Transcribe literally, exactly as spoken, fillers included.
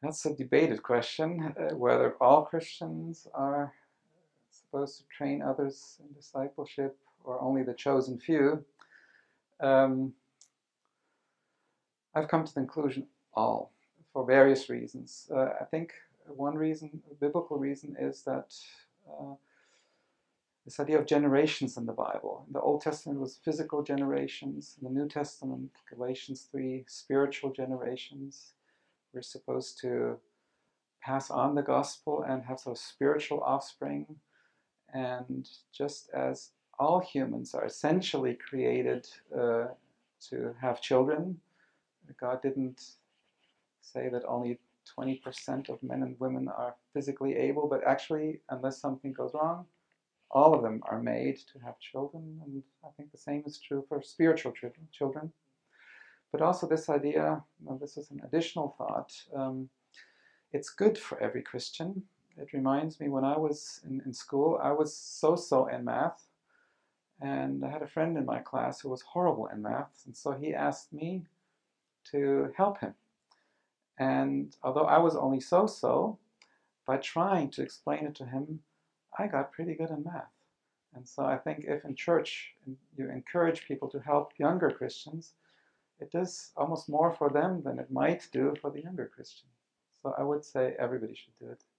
That's a debated question, uh, whether all Christians are supposed to train others in discipleship or only the chosen few. Um, I've come to the conclusion all, for various reasons. Uh, I think one reason, a biblical reason, is that uh, this idea of generations in the Bible. In the Old Testament was physical generations. In the New Testament, Galatians three, spiritual generations. We're supposed to pass on the gospel and have sort of spiritual offspring. And just as all humans are essentially created uh, to have children, God didn't say that only twenty percent of men and women are physically able, but actually, unless something goes wrong, all of them are made to have children. And I think the same is true for spiritual children. But also this idea, well, this is an additional thought, um, it's good for every Christian. It reminds me when I was in, in school, I was so-so in math. And I had a friend in my class who was horrible in math. And so he asked me to help him. And although I was only so-so, by trying to explain it to him, I got pretty good in math. And so I think if in church you encourage people to help younger Christians, it does almost more for them than it might do for the younger Christian. So I would say everybody should do it.